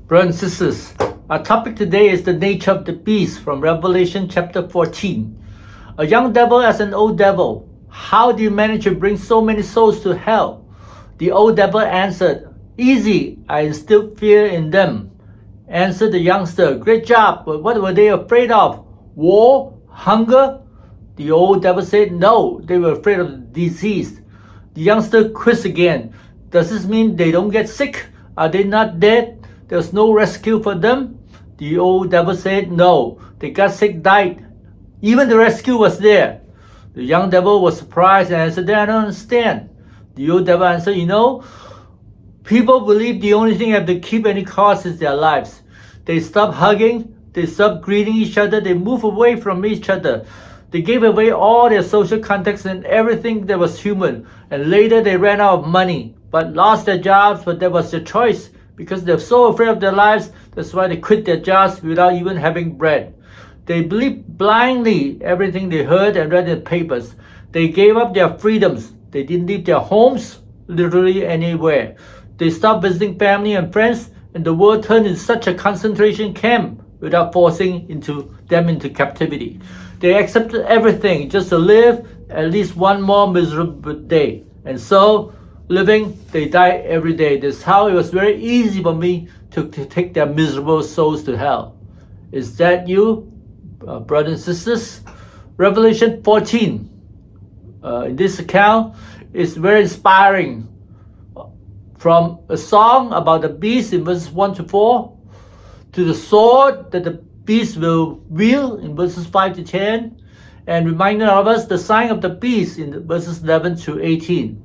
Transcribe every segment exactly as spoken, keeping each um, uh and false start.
Brothers and sisters, our topic today is the nature of the beast from Revelation chapter fourteen. A young devil as an old devil. How do you manage to bring so many souls to hell? The old devil answered, easy, I instill fear in them. Answered the youngster, great job, but what were they afraid of? War? Hunger? The old devil said, no, they were afraid of disease. The youngster quizzed again, does this mean they don't get sick? Are they not dead? There's no rescue for them? The old devil said, no, they got sick, died. Even the rescue was there. The young devil was surprised and answered, I don't understand. The old devil answered, you know, people believe the only thing that they keep any cost is their lives. They stop hugging, they stop greeting each other, they move away from each other. They gave away all their social contacts and everything that was human. And later they ran out of money, but lost their jobs, but that was their choice. Because they're so afraid of their lives, that's why they quit their jobs without even having bread. They believed blindly everything they heard and read in the papers. They gave up their freedoms. They didn't leave their homes literally anywhere. They stopped visiting family and friends, and the world turned into such a concentration camp without forcing into them into captivity. They accepted everything just to live at least one more miserable day. And so, living, they die every day. That's how it was very easy for me to, to take their miserable souls to hell. Is that you, uh, brothers and sisters? Revelation fourteen, uh, in this account, is very inspiring. From a song about the beast in verses one to four, to the sword that the beast will wield in verses five to ten, and reminding of us the sign of the beast in verses eleven to eighteen.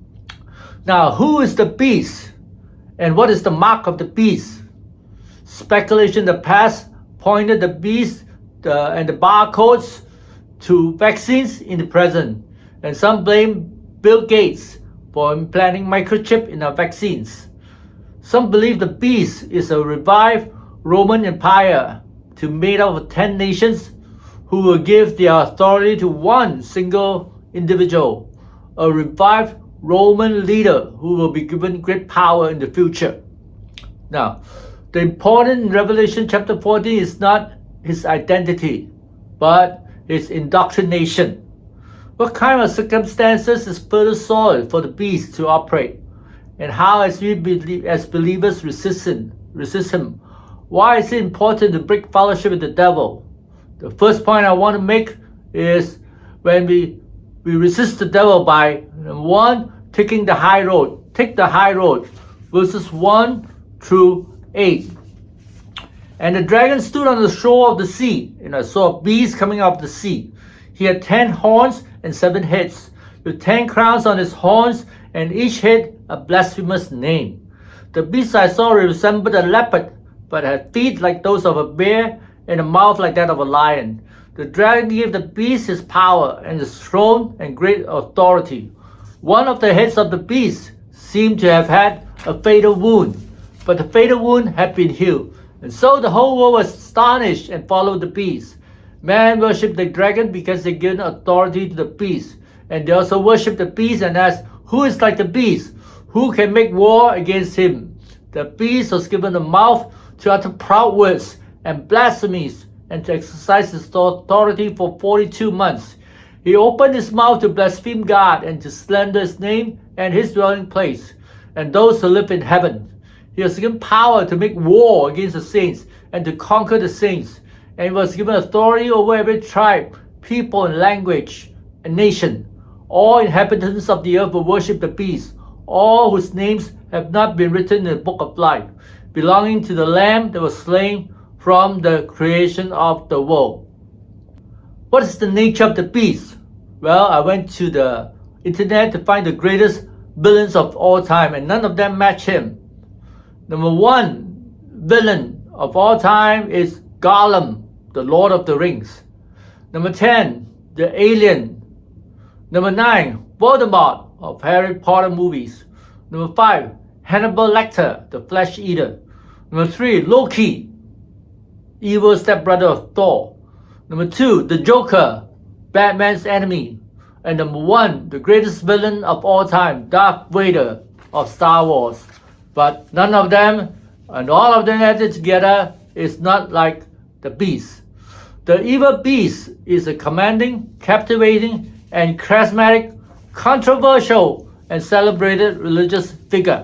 Now, who is the beast? And what is the mark of the beast? Speculation in the past pointed the beast uh, and the barcodes to vaccines in the present. And some blame Bill Gates for implanting microchip in our vaccines. Some believe the beast is a revived Roman Empire to made up of ten nations who will give their authority to one single individual, a revived Roman leader who will be given great power in the future. Now, the important in Revelation chapter fourteen is not his identity, but his indoctrination. What kind of circumstances is fertile soil for the beast to operate? And how, as we believe, as believers, resist him, resist him? Why is it important to break fellowship with the devil? The first point I want to make is when we we resist the devil by one, taking the high road. Take the high road. Verses one through eight. And the dragon stood on the shore of the sea, and I saw a beast coming out of the sea. He had ten horns and seven heads, with ten crowns on his horns, and each head a blasphemous name. The beast I saw resembled a leopard, but had feet like those of a bear, and a mouth like that of a lion. The dragon gave the beast his power, and his throne, and great authority. One of the heads of the beast seemed to have had a fatal wound, but the fatal wound had been healed. And so the whole world was astonished and followed the beast. Man worshipped the dragon because they gave authority to the beast. And they also worshipped the beast and asked, who is like the beast? Who can make war against him? The beast was given a mouth to utter proud words and blasphemies, and to exercise his authority for forty-two months. He opened his mouth to blaspheme God and to slander his name and his dwelling place, and those who live in heaven. He was given power to make war against the saints and to conquer the saints. And he was given authority over every tribe, people, and language, and nation. All inhabitants of the earth will worship the beast, all whose names have not been written in the book of life, belonging to the Lamb that was slain from the creation of the world. What is the nature of the beast? Well, I went to the internet to find the greatest villains of all time, and none of them match him. Number one villain of all time is Gollum, the Lord of the Rings. Number ten, the Alien. Number nine, Voldemort of Harry Potter movies. Number five, Hannibal Lecter, the Flesh Eater. Number three, Loki, evil stepbrother of Thor. Number two, the Joker, Batman's enemy. And number one, the greatest villain of all time, Darth Vader of Star Wars. But none of them And all of them added together is not like the beast. The evil beast is a commanding, captivating, and charismatic, controversial, and celebrated religious figure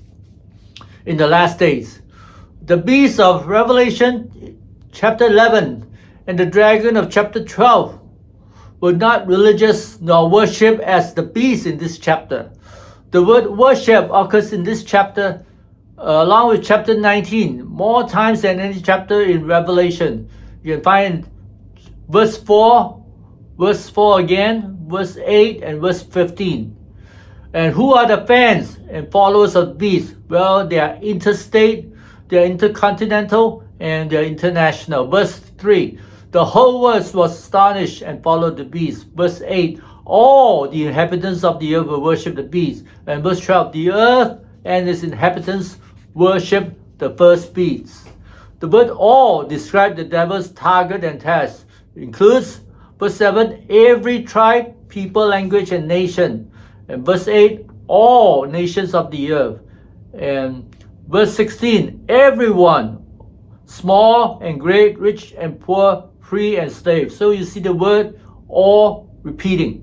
in the last days. The beast of Revelation chapter eleven and the dragon of chapter twelve were not religious nor worship as the beast in this chapter. The word worship occurs in this chapter uh, along with chapter nineteen more times than any chapter in Revelation. You can find verse four, verse four again, verse eight, and verse fifteen. And who are the fans and followers of the beast? Well, they are interstate, they are intercontinental, and they are international. Verse three, the whole world was astonished and followed the beast. Verse eight, all the inhabitants of the earth will worship the beast. And verse twelve, the earth and its inhabitants worship the first beast. The word all describes the devil's target and task. It includes, verse seven, every tribe, people, language, and nation. And verse eight, all nations of the earth. And verse sixteen, everyone, small and great, rich and poor, free and slave. So you see the word all repeating.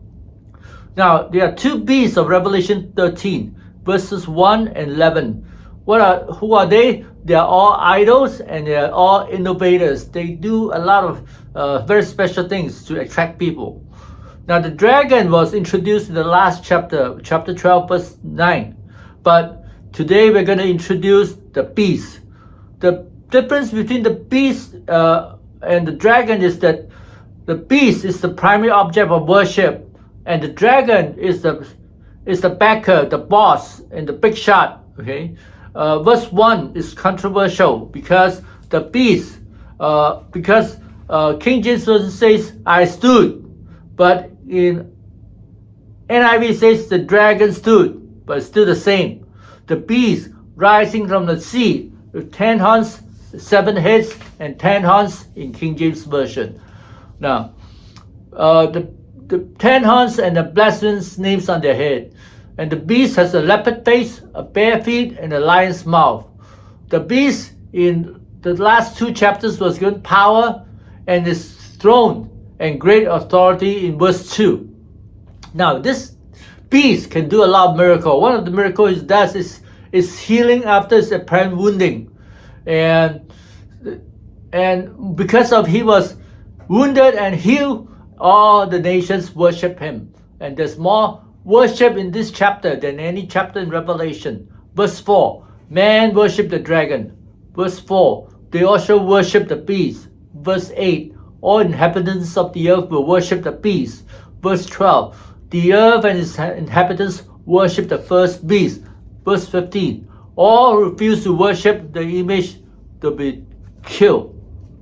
Now, there are two beasts of Revelation thirteen, verses one and eleven. What are, who are they? They are all idols and they are all innovators. They do a lot of uh, very special things to attract people. Now, the dragon was introduced in the last chapter, chapter twelve, verse nine. But today we're going to introduce the beast. The difference between the beast uh, and the dragon is that the beast is the primary object of worship, and the dragon is the is the backer, the boss, and the big shot. Okay, uh, verse one is controversial because the beast, uh, because uh, King James Version says, "I stood," but in N I V says the dragon stood, but it's still the same. The beast rising from the sea with ten horns, seven heads, and ten horns in King James Version. Now, uh, the, the ten horns and the blasphemous names on their head. And the beast has a leopard face, a bear feet, and a lion's mouth. The beast in the last two chapters was given power and is throne and great authority in verse two. Now, this beast can do a lot of miracles. One of the miracles it does is, is healing after its apparent wounding. And, and because of he was wounded and healed, all the nations worship him. And there's more worship in this chapter than any chapter in Revelation. Verse four, man worship the dragon. Verse four, they also worship the beast. Verse eight, all inhabitants of the earth will worship the beast. Verse twelve, the earth and its inhabitants worship the first beast. Verse fifteen, all who refuse to worship the image to be killed.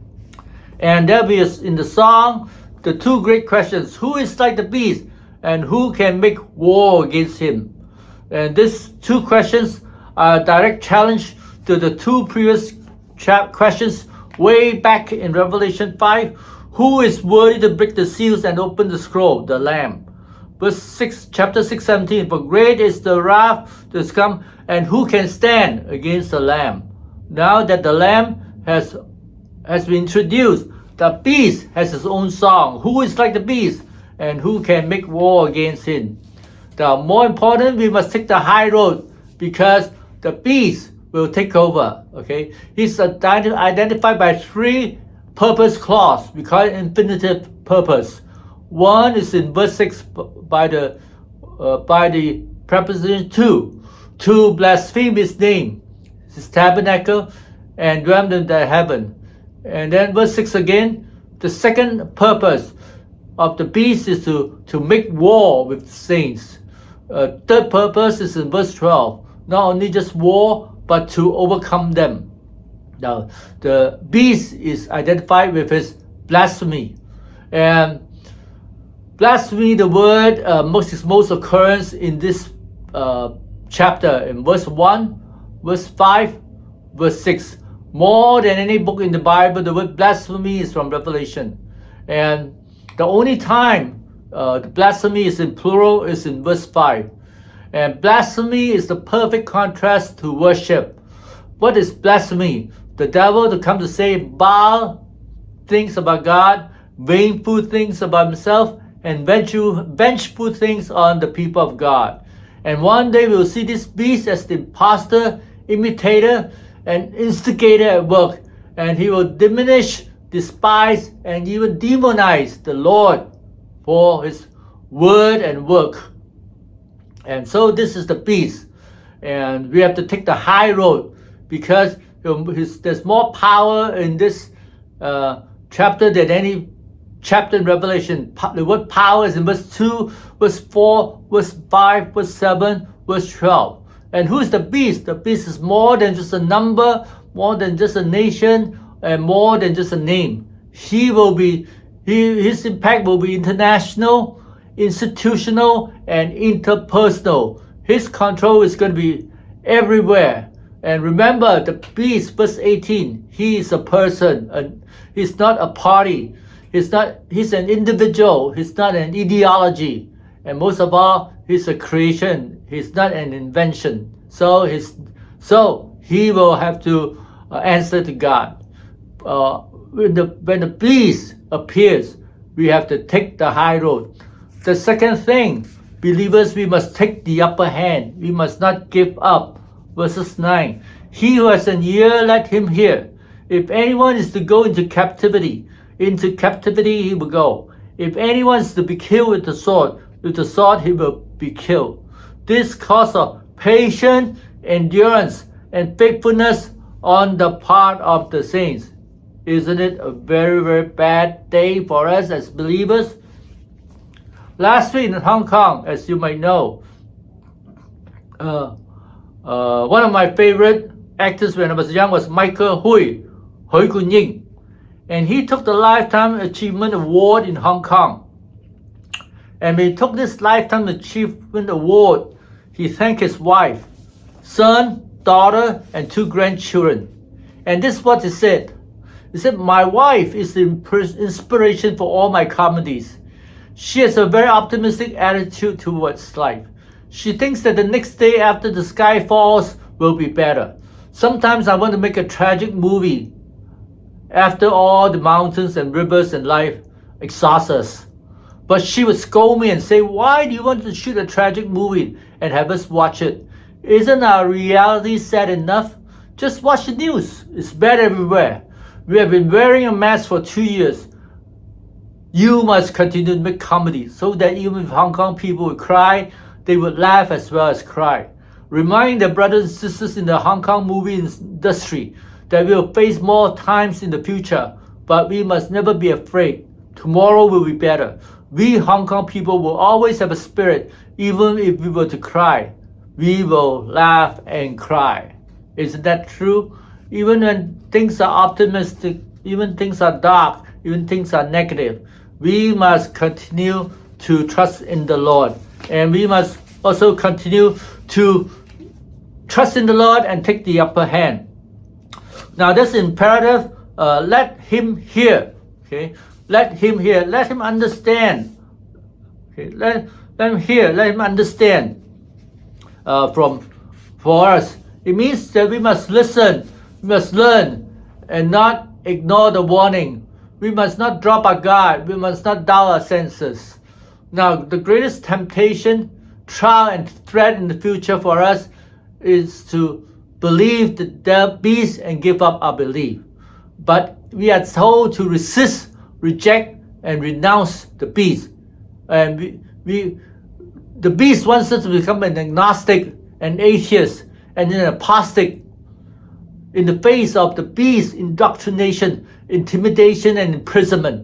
And there be in the song the two great questions: who is like the beast, and who can make war against him? And these two questions are a direct challenge to the two previous questions way back in Revelation five. Who is worthy to break the seals and open the scroll? The Lamb. Verse six, chapter six, seventeen. For great is the wrath that is come, and who can stand against the Lamb? Now that the Lamb has has been introduced, the beast has his own song. Who is like the beast, and who can make war against him? Now, more important, we must take the high road because the beast will take over. Okay, he's identified by three purpose clause. We call it infinitive purpose. One is in verse six by the uh, by the preposition to, to blaspheme his name, his tabernacle, and dwell in the heaven. And then verse six again, the second purpose of the beast is to, to make war with the saints. Uh, third purpose is in verse twelve, not only just war, but to overcome them. Now, the beast is identified with his blasphemy. And blasphemy, the word uh, most is most occurrence in this uh, chapter in verse one, verse five, verse six. More than any book in the Bible, the word blasphemy is from Revelation. And the only time uh, the blasphemy is in plural is in verse five. And blasphemy is the perfect contrast to worship. What is blasphemy? The devil to come to say vile things about God, vainful things about himself, and vengeful, vengeful things on the people of God. And one day we will see this beast as the imposter, imitator, and instigator at work. And he will diminish, despise, and even demonize the Lord for his word and work. And so this is the beast. And we have to take the high road, because there's more power in this uh, chapter than any chapter in Revelation. The word power is in verse two, verse four, verse five, verse seven, verse twelve. And who is the beast? The beast is more than just a number, more than just a nation, and more than just a name. He will be, he, his impact will be international, institutional, and interpersonal. His control is going to be everywhere. And remember, the beast, verse eighteen, he is a person. A, he's not a party. He's not. He's an individual. He's not an ideology. And most of all, he's a creation. He's not an invention. So he's, so he will have to uh, answer to God. Uh, when the when the beast appears, we have to take the high road. The second thing, believers, we must take the upper hand. We must not give up. Verses nine, he who has an ear, let him hear. If anyone is to go into captivity, into captivity he will go. If anyone is to be killed with the sword, with the sword he will be killed. This cause of patience, endurance, and faithfulness on the part of the saints. Isn't it a very, very bad day for us as believers? Last week in Hong Kong, as you might know, uh, uh, one of my favorite actors when I was young was Michael Hui, Hui Kun-ying. And he took the Lifetime Achievement Award in Hong Kong. And when he took this Lifetime Achievement Award, he thanked his wife, son, daughter, and two grandchildren. And this is what he said. He said, my wife is the inspiration for all my comedies. She has a very optimistic attitude towards life. She thinks that the next day after the sky falls will be better. Sometimes I want to make a tragic movie after all the mountains and rivers and life exhaust us. But she would scold me and say, why do you want to shoot a tragic movie and have us watch it? Isn't our reality sad enough? Just watch the news. It's bad everywhere. We have been wearing a mask for two years. You must continue to make comedy so that even if Hong Kong people would cry, they would laugh as well as cry. Remind the brothers and sisters in the Hong Kong movie industry that we will face more times in the future, but we must never be afraid. Tomorrow will be better. We Hong Kong people will always have a spirit. Even if we were to cry, we will laugh and cry. Isn't that true? Even when things are optimistic, even things are dark, even things are negative, we must continue to trust in the Lord. And we must also continue to trust in the Lord and take the upper hand. Now this imperative, uh, let him hear. Okay, let him hear. Let him understand. Okay, let, let him hear. Let him understand. Uh, from for us, it means that we must listen. We must learn and not ignore the warning. We must not drop our guard. We must not dull our senses. Now, the greatest temptation, trial, and threat in the future for us is to believe the beast and give up our belief. But we are told to resist, reject, and renounce the beast. And we, we, the beast wants us to become an agnostic, an atheist, and an apostate in the face of the beast's indoctrination, intimidation, and imprisonment.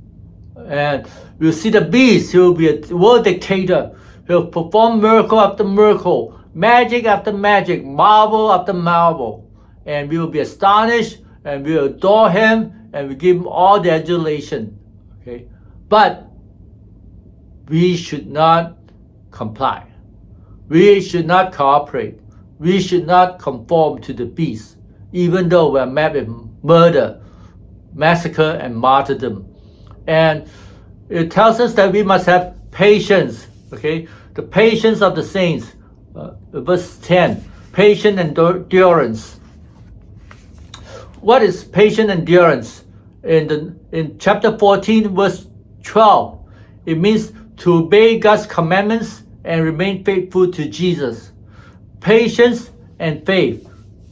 And we'll see the beast. He will be a world dictator. He'll perform miracle after miracle, magic after magic, marvel after marvel. And we will be astonished, and we will adore him, and we give him all the adulation. Okay? But we should not comply. We should not cooperate. We should not conform to the beast, even though we're met with murder, massacre, and martyrdom. And it tells us that we must have patience, okay? The patience of the saints, uh, verse ten, patient endurance. What is patient endurance? In the in chapter fourteen, verse twelve, it means to obey God's commandments and remain faithful to Jesus. Patience and faith.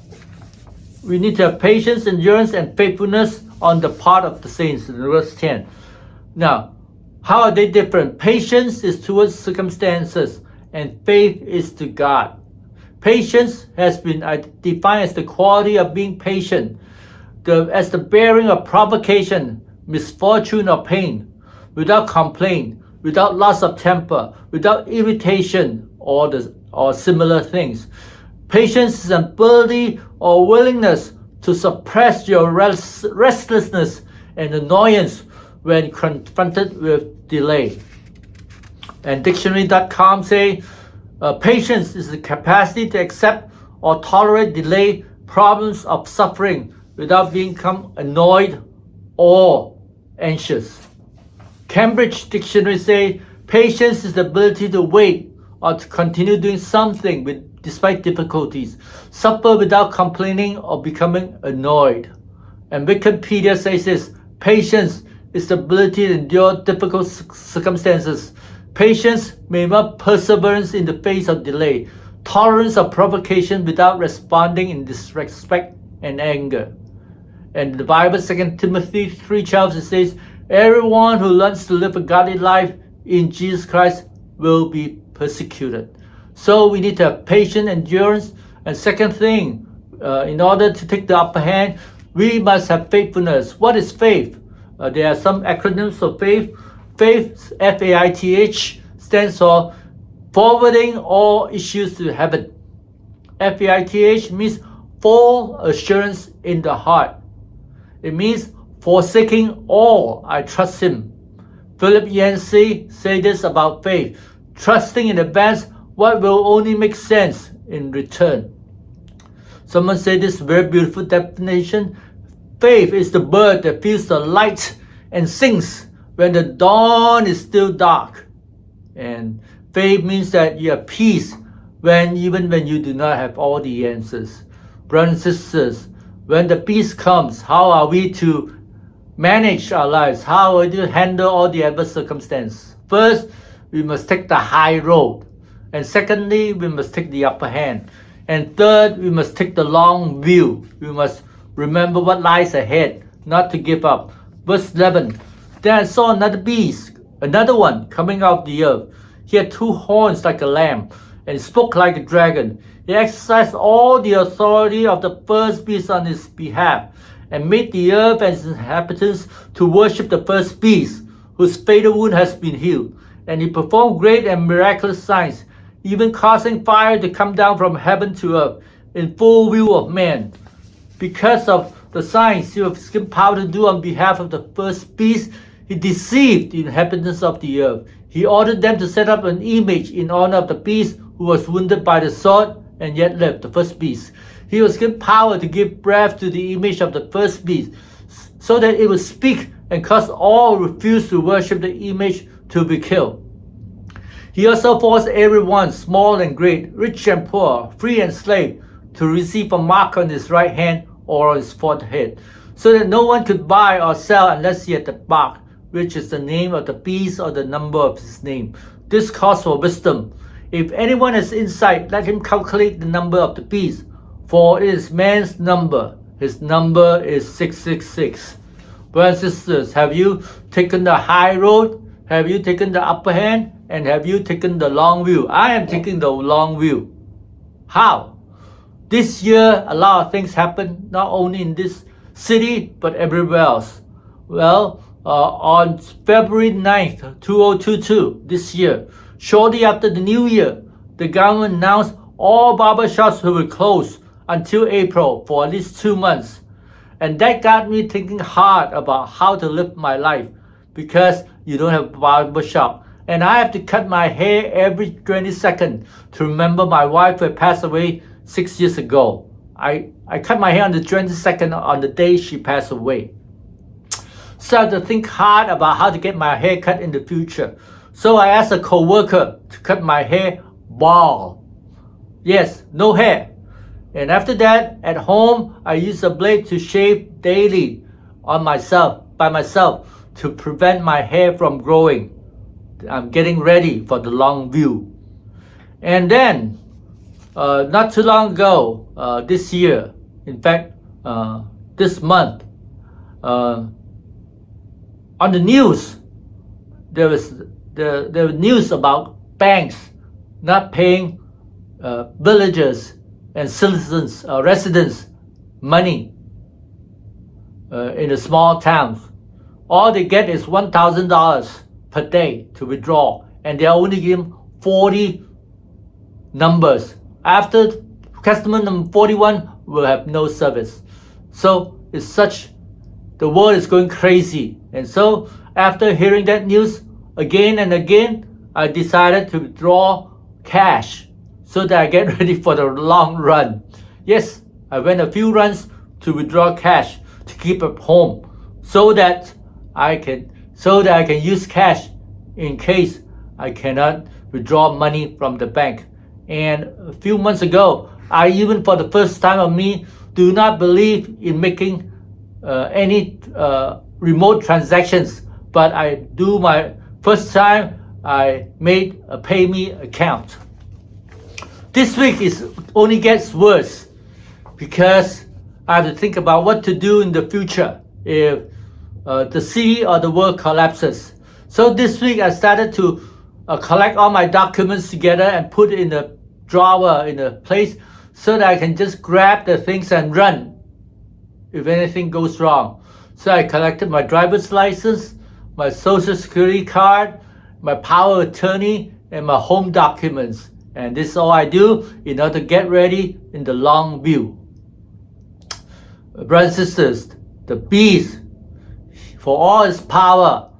We need to have patience, endurance, and faithfulness on the part of the saints in verse ten. Now, how are they different? Patience is towards circumstances, and faith is to God. Patience has been defined as the quality of being patient, the, as the bearing of provocation, misfortune, or pain, without complaint, without loss of temper, without irritation, or, the, or similar things. Patience is an ability or willingness to suppress your rest, restlessness and annoyance when confronted with delay. And dictionary dot com say, uh, patience is the capacity to accept or tolerate delay, problems of suffering without becoming annoyed or anxious. Cambridge Dictionary say, patience is the ability to wait or to continue doing something with despite difficulties, suffer without complaining or becoming annoyed. And Wikipedia says this, patience is the ability to endure difficult circumstances. Patience may mean perseverance in the face of delay, tolerance of provocation without responding in disrespect and anger. And the Bible, Second Timothy three twelve, it says, everyone who learns to live a godly life in Jesus Christ will be persecuted. So we need to have patience, endurance, and second thing, uh, in order to take the upper hand, we must have faithfulness. What is faith? Uh, there are some acronyms for faith. Faith, F A I T H, stands for forwarding all issues to heaven. F A I T H means full assurance in the heart. It means forsaking all, I trust Him. Philip Yancey say this about faith, trusting in advance what will only make sense in return. Someone said this very beautiful definition. Faith is the bird that feels the light and sings when the dawn is still dark. And faith means that you have peace when even when you do not have all the answers. Brothers and sisters, when the peace comes, how are we to manage our lives? How are we to handle all the adverse circumstances? First, we must take the high road. And secondly, we must take the upper hand. And third, we must take the long view. We must remember what lies ahead, not to give up. Verse eleven, then I saw another beast, another one coming out of the earth. He had two horns like a lamb, and spoke like a dragon. He exercised all the authority of the first beast on his behalf, and made the earth and its inhabitants to worship the first beast, whose fatal wound has been healed. And he performed great and miraculous signs, even causing fire to come down from heaven to earth in full view of man. Because of the signs he was given power to do on behalf of the first beast, he deceived the inhabitants of the earth. He ordered them to set up an image in honor of the beast who was wounded by the sword and yet lived, the first beast. He was given power to give breath to the image of the first beast, so that it would speak and cause all who refuse to worship the image to be killed. He also forced everyone, small and great, rich and poor, free and slave, to receive a mark on his right hand or on his forehead, so that no one could buy or sell unless he had the mark, which is the name of the beast or the number of his name. This calls for wisdom. If anyone has insight, let him calculate the number of the beast, for it is man's number. His number is six six six. Brothers and sisters, have you taken the high road? Have you taken the upper hand? And have you taken the long view? I am taking the long view. How? This year, a lot of things happened, not only in this city, but everywhere else. Well, uh, on February ninth, two thousand twenty-two, this year, shortly after the new year, the government announced all barbershops will be closed until April for at least two months. And that got me thinking hard about how to live my life, because you don't have a barbershop. And I have to cut my hair every twenty seconds to remember my wife who had passed away six years ago. I, I cut my hair on the twenty-second on the day she passed away. So I have to think hard about how to get my hair cut in the future. So I asked a co-worker to cut my hair bald. Yes, no hair. And after that, at home, I use a blade to shave daily on myself, by myself, to prevent my hair from growing. I'm getting ready for the long view. And then, uh, not too long ago, uh, this year, in fact, uh, this month, uh, on the news, there was the, the news about banks not paying uh, villagers and citizens, uh, residents, money uh, in the small towns. All they get is one thousand dollars per day to withdraw, and they only give them forty numbers. After customer number forty-one will have no service. So it's such, the world is going crazy. And so after hearing that news again and again, I decided to withdraw cash so that I get ready for the long run. Yes, I went a few runs to withdraw cash to keep at home so that I can so that I can use cash in case I cannot withdraw money from the bank. And a few months ago, I even for the first time of me do not believe in making uh, any uh, remote transactions, but I do my first time I made a PayMe account. This week is only gets worse because I have to think about what to do in the future if uh, the city or the world collapses. So this week I started to uh, collect all my documents together and put it in a drawer in a place so that I can just grab the things and run if anything goes wrong. So I collected my driver's license, my social security card, my power of attorney, and my home documents. And this is all I do in order to get ready in the long view. Brothers and sisters, the beast, for all its power,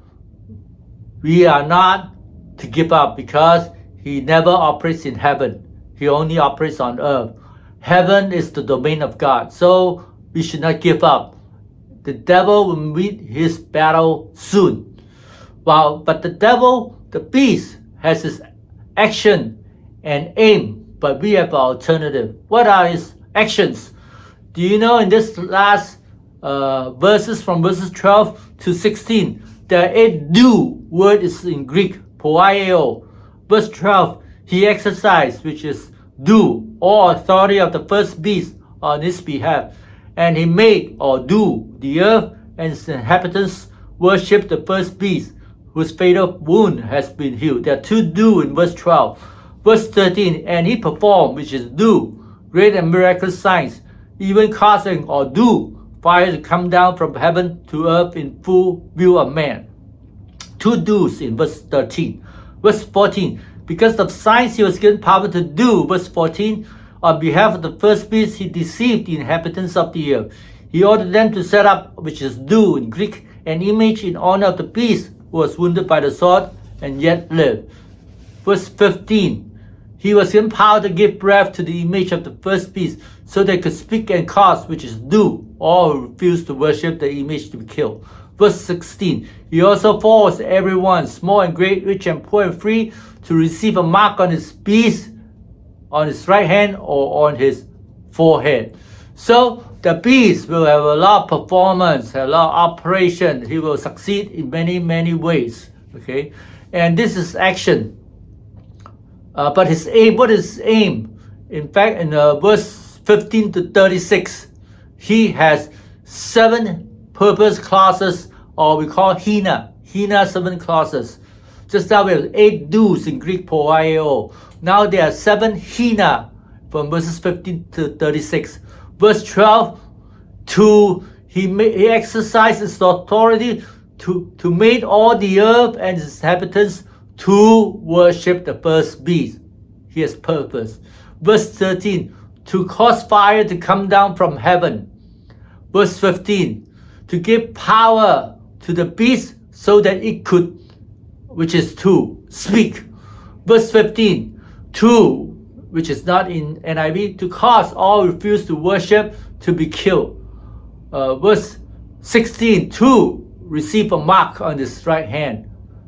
we are not to give up because he never operates in heaven. He only operates on earth. Heaven is the domain of God, so we should not give up. The devil will meet his battle soon. Well, but the devil, the beast, has his action and aim, but we have an alternative. What are his actions? Do you know in this last uh, verses from verses twelve to sixteen, the eight do word is in Greek, poieo. Verse twelve, he exercised, which is do, all authority of the first beast on his behalf. And he made, or do, the earth and its inhabitants worship the first beast, whose fatal wound has been healed. There are two do in verse twelve. Verse thirteen, and he performed, which is do, great and miraculous signs, even causing, or do, fire to come down from heaven to earth in full view of man. Two do's in verse thirteen. Verse fourteen, because of signs he was given power to do. Verse fourteen, on behalf of the first beast he deceived the inhabitants of the earth. He ordered them to set up, which is do in Greek, an image in honor of the beast who was wounded by the sword and yet lived. Verse fifteen, he was given power to give breath to the image of the first beast so they could speak and cause, which is do, or refuse to worship the image to be killed. Verse sixteen, he also forced everyone, small and great, rich and poor and free, to receive a mark on his beast, on his right hand or on his forehead. So the beast will have a lot of performance, a lot of operation. He will succeed in many, many ways. Okay, and this is action. Uh, but his aim, what is his aim? In fact, in uh, verse fifteen to thirty-six, he has seven purpose clauses, or we call hina. Hina, seven clauses. Just now we have eight do's in Greek, poieo. Now there are seven hina from verses fifteen to thirty-six. Verse twelve, to he, he exercises authority to, to make all the earth and its inhabitants to worship the first beast. He has purpose. Verse thirteen, to cause fire to come down from heaven. Verse fifteen, to give power to the beast so that it could, which is to speak. Verse fifteen, to, which is not in N I V, to cause all who refuse to worship to be killed. Uh, verse sixteen, to receive a mark on his right hand.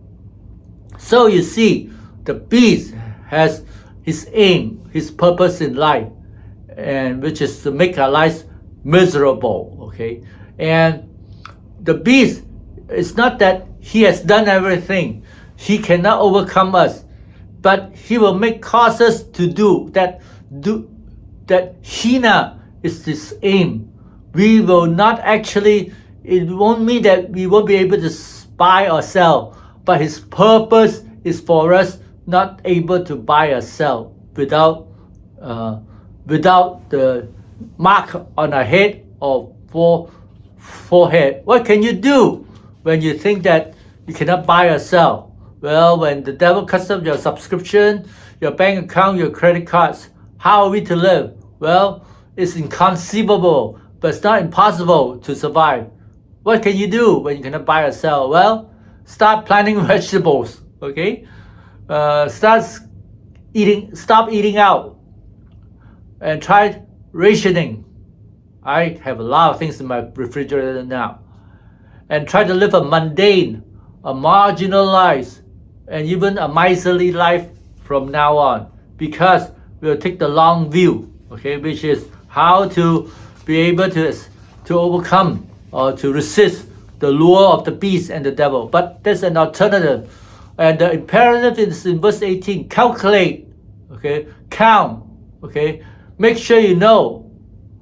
So you see, the beast has his aim, his purpose in life. and which is to make our lives miserable. Okay, and the beast, it's not that he has done everything. He cannot overcome us, but he will make causes to do that. Do that. Hina is his aim. We will not actually. It won't mean that we won't be able to buy or sell, but his purpose is for us not able to buy or sell without uh, without the mark on our head or fore, forehead. What can you do when you think that you cannot buy or sell? Well, when the devil cuts up your subscription, your bank account, your credit cards, how are we to live? Well, it's inconceivable, but it's not impossible to survive. What can you do when you cannot buy or sell? Well, start planting vegetables, okay? Uh, start eating, stop eating out, and try rationing. I have a lot of things in my refrigerator now. And try to live a mundane, a marginalized, and even a miserly life from now on, because we'll take the long view, okay, which is how to be able to, to overcome or to resist the lure of the beast and the devil. But there's an alternative. And the imperative is in verse eighteen, calculate, okay, count, okay, make sure you know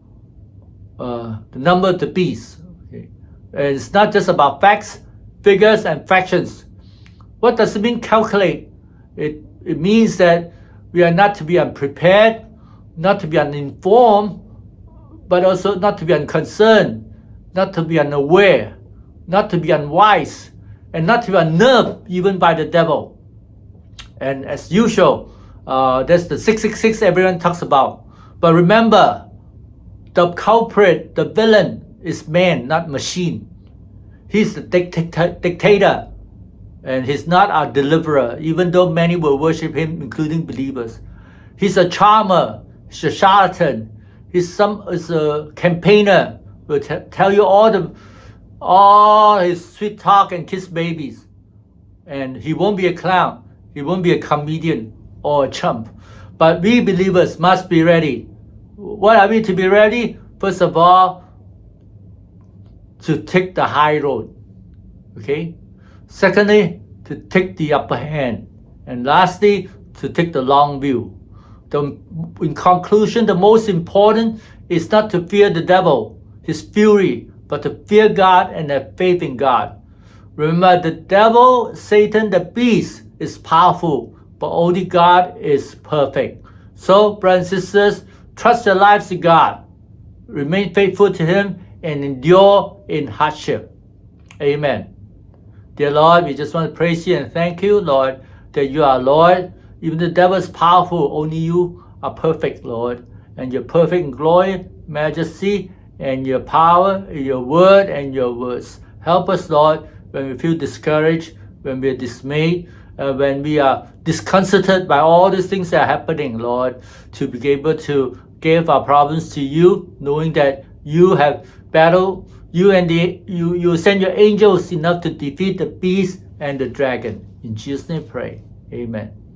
uh, the number of the beast. Okay? And it's not just about facts, figures, and fractions. What does it mean, calculate? It, it means that we are not to be unprepared, not to be uninformed, but also not to be unconcerned, not to be unaware, not to be unwise, and not to be unnerved even by the devil. And as usual, uh, that's the six six six everyone talks about. But remember, the culprit, the villain, is man, not machine. He's the dictator, dictator, and he's not our deliverer, even though many will worship him, including believers. He's a charmer, he's a charlatan, he's, some, he's a campaigner, will tell you all the all his sweet talk and kiss babies. And he won't be a clown, he won't be a comedian or a chump. But we believers must be ready. What are we to be ready? First of all, to take the high road, okay? Secondly, to take the upper hand. And lastly, to take the long view. The, in conclusion, the most important is not to fear the devil, his fury, but to fear God and have faith in God. Remember, the devil, Satan, the beast, is powerful, but only God is perfect. So, brothers and sisters, trust your lives to God. Remain faithful to him and endure in hardship. Amen. Dear Lord, we just want to praise you and thank you, Lord, that you are Lord. Even the devil is powerful, only you are perfect, Lord. And you're perfect in glory, majesty, and your power, your word, and your words. Help us, Lord, when we feel discouraged, when we are dismayed, uh, when we are disconcerted by all these things that are happening, Lord, to be able to give our problems to you, knowing that you have battled, you and the you you send your angels enough to defeat the beast and the dragon. In Jesus' name, pray. Amen.